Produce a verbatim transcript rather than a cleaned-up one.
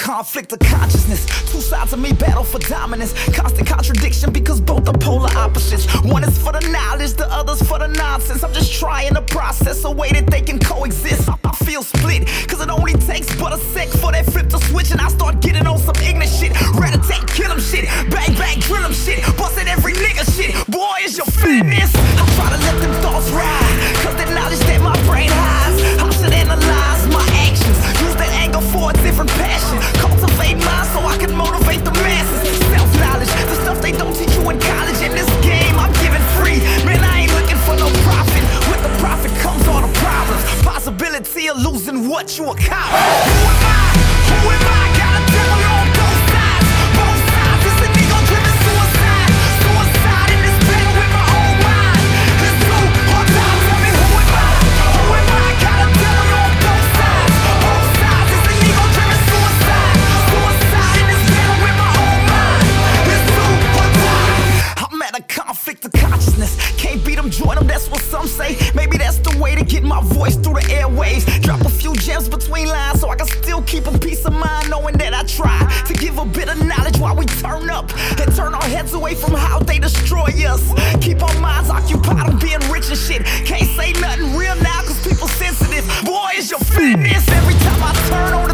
conflict of consciousness. Two sides of me battle for dominance. Constant contradiction because both are polar opposites. One is for the knowledge, the other's for the nonsense. I'm just trying to process a way that they can coexist. I feel split, cause it only takes but a sec for that flip to switch and I start getting on some ignorant shit. Rat-a-tat, kill 'em shit. Bang, bang, drill 'em shit. Bustin' every nigga shit. Boy, is your fatness. I try to let them thoughts ride, cause the knowledge that my brain hides. I should analyze my actions, use the anger for a different passion. Cultivate mine so I can motivate the masses. Self-knowledge, the stuff they don't teach you in college. In this game, I'm giving free. Man, I ain't looking for no profit. With the profit comes all the problems. Possibility of losing what you accomplish. Who am I? Who am I? Got a devil on both sides. Both sides, it's an ego-driven suicide. Suicide in this battle with my own mind. It's too hard time. Tell me who am I? Who am I? Got a devil on both sides. Both sides, it's an ego-driven suicide. Suicide in this battle with my own mind. It's too hard time. I'm at a conflict of consciousness. Can't beat them, join them, that's what some say. Maybe that's the way to get my voice through the airwaves. Drop a few gems between lines so I can still keep a peace of mind, knowing that I try to give a bit of knowledge while we turn up and turn our heads away from how they destroy us. Keep our minds occupied on being rich and shit. Can't say nothing real now cause people sensitive. Boy, is your fatness. Every time I turn on